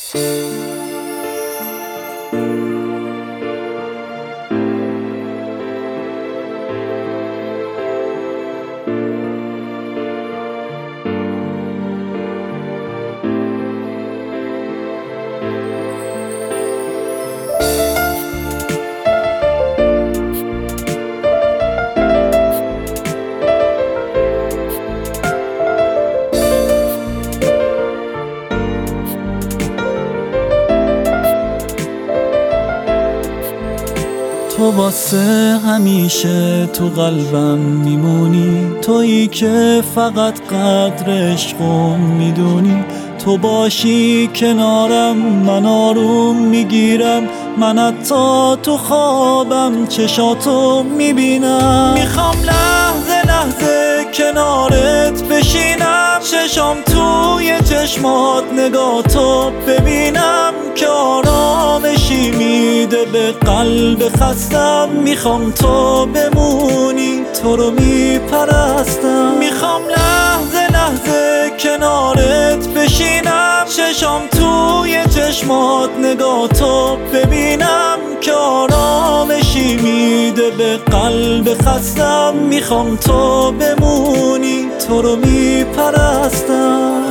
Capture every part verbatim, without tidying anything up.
تو واسه همیشه تو قلبم میمونی، تویی که فقط قدر عشقم میدونی. تو باشی کنارم من آروم میگیرم، من حتی تو خوابم چشاتو میبینم. میخوام لحظه لحظه کنارت بشینم، چشام توی چشمات نگاهتو ببینم که آرامشی میده به قلب خستم. میخوام تو بمونی، تو رو میپرستم. میخوام لحظه لحظه کنارت بشینم، چشام توی چشمات نگاهتو ببینم که آرامشی میده به قلب خستم. میخوام تو بمونی، تو رو میپرستم.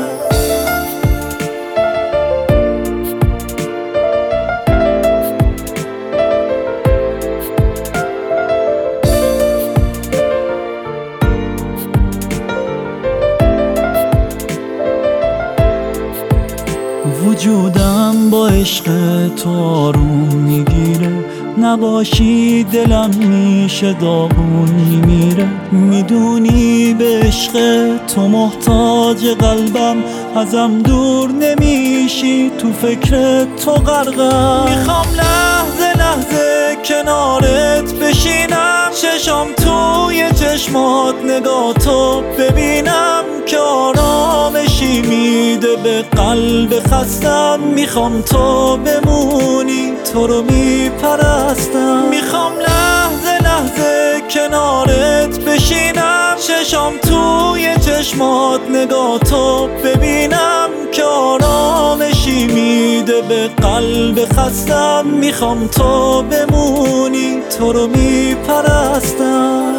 وجودم با عشق تو آروم میگیره، نباشی دلم میشه داغون میمیره. میدونی به عشق تو محتاج قلبم، ازم دور نمیشی تو فکر تو غرقم. میخوام لحظه لحظه کنارت بشینم، چشام توی چشمات نگاهتو ببینم که آرامشی میده به قلب خستم. میخوام تو بمونی، تو رو میپرستم. میخوام لحظه لحظه کنارت بشینم، چشام توی چشمات نگاهتو ببینم که آرامشی میده به قلب خستم. میخوام تو بمونی، تو رو میپرستم.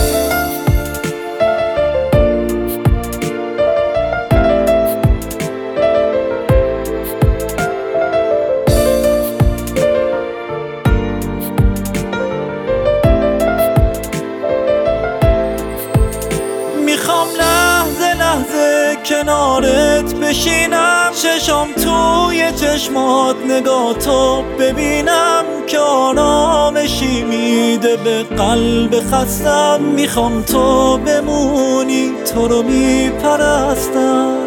میخوام لحظه لحظه کنارت بشینم، چشام توی چشمات نگاهتو ببینم که آرامشی میده به قلب خستم. میخوام تو بمونی، تو رو میپرستم.